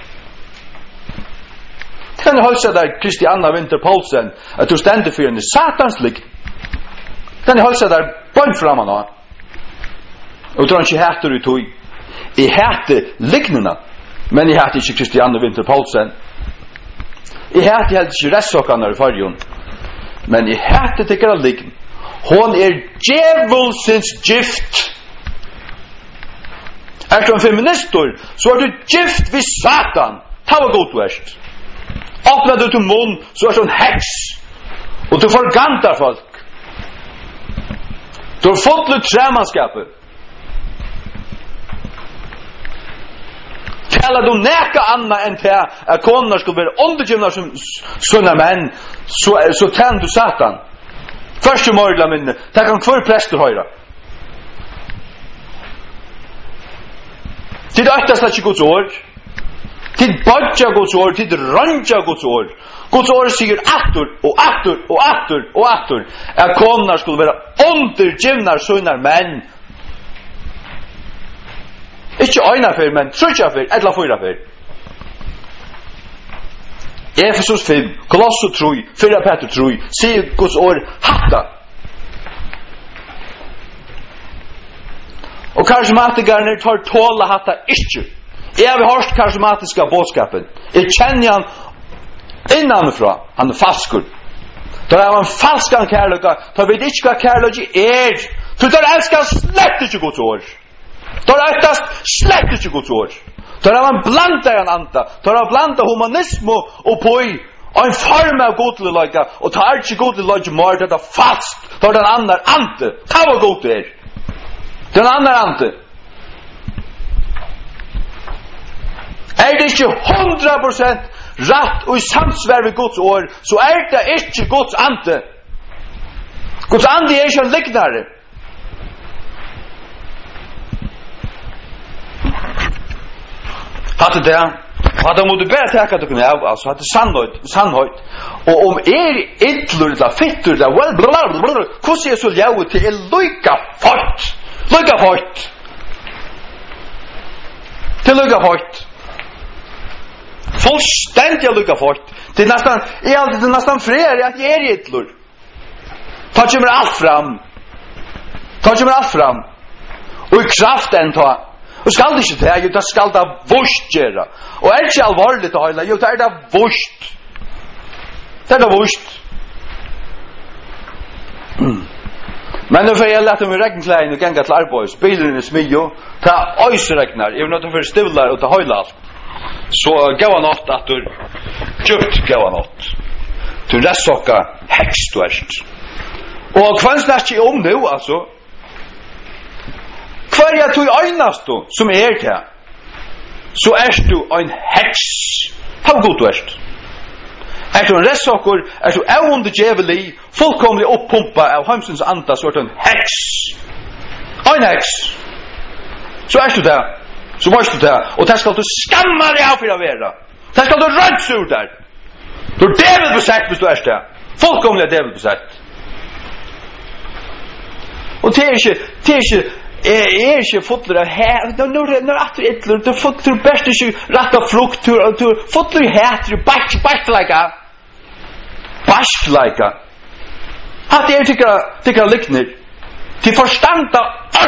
Kan jeg holde der Christianna Winter Poulsen at du stender for en satans liggen. Kan jeg holde der bønn framan av. Og tror han ikke hætter ut tog. Jeg hætter lignene, men jeg hætter ikke Christianna Winter Poulsen. Jeg hætter helt ikke restsokkene i fargen. Men jeg hætter til ikke liggen. Hon djevelsens gift. Er du en feminister, så er du gift vid Satan. Ta var godt du erst. Åpner du til munn, så er du en heks. Og du forgantar folk. Du har fått litt tremanskapet. Talar du neka anna enn til at konar skulle være undergivna som sånne menn, så tenner du Satan. Første morgla minne, det kan hver prester høyra. Tid øktast ikke Guds år. Tid badja Guds år, tid randja Guds år. Guds år sier atur, og atur, og atur, og atur, at konar skulle være undergivna sånne menn. Ikke øyna fyr, men trutja fyr, etla fyra fyr. Efesus 5, Kolosser 3, 4 Peter 3, sier Guds ord hatta. Og karismatikerna tar tåla hatta ikke. Jeg har hørt karismatiska bådskapen. Jeg kjenner han innanfra. Han falskur. Da er han falskan kærløyga. Da vet ikke hva kærløyga Så da elskar slett ikke Guds ord. Da elskar slett ikke Guds ord. Da man blanda en anta. Da blanda humanismo og poi en form av godløyga. Og ta ikke godløyga mer, det falskt. Da den andre ante. Ta var god det Den andre ante. Det ikke 100% rett og i samsvær ved Guds ord, så det ikke Guds ante. Guds ante ikke en liknare. Hatte det, hadde måtte bare teka dere av, altså, hadde sannhøyt. Og om idler, eller fittur, eller blablabla, hvordan så ljau til lykka fort. Lykka fort. Til lykka fort. Fullständigt lykka fort. Det är nästan fler att ge idler. Ta kommer allt fram. Och i kraften ta. Och skall det inte det, det skall det vurst göra. Och är inte allvarligt att hålla, jo, det är det vurst. Det är det vurst. Men nu får jag lätta mig regnkläden och gänga till arbets. Bilen är smio. Ta öjsregnar. Jag vill inte för stövlar och ta höjla allt. Så gav han åt att du djupt gav han åt. Du rättsocka häxt du erst. Och kvanns näst om nu alltså. Kvar jag tog einast då som det. Så erst du en häxt. How god du erst. Är du en rättsockor, är du ävande djävuli, fullkomlig uppumpa av hemsens anta så en häxt. En häxt. Så erst du där. Så måste du det. Och det ska du skamma dig av för att vara. Det ska du röns ur där. Du är djävulbesatt hvis du är det. Fullkomliga djävulbesatt. Och det är inte fotler av här. Nu är att du du fotler bäst inte rätta frukt. Du fotler här. Du bastlika. Att det tycker liknar. Till förstanda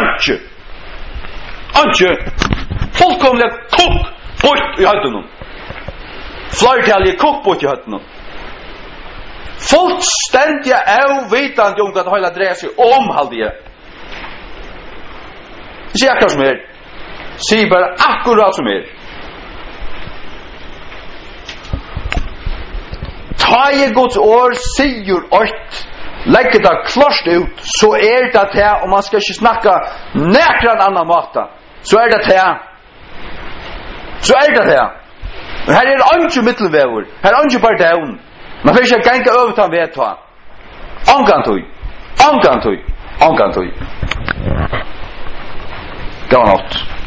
Anke. Fullkomliga kokk bort i høyden. Flertallige kokk bort i høyden. Fullstendig avvitande om at det hele dreier seg om halvdige. Sier akkurat som Sier bare akkurat som Ta i Guds år sier åt. Legger det klart ut, så det til, og man skal ikke snakke nærkere annan måte. Så det til. Men her ikke mittelvever. Her ikke bare down. Man får ikke gænge over til han vedta. Angantøy. Gå an åt.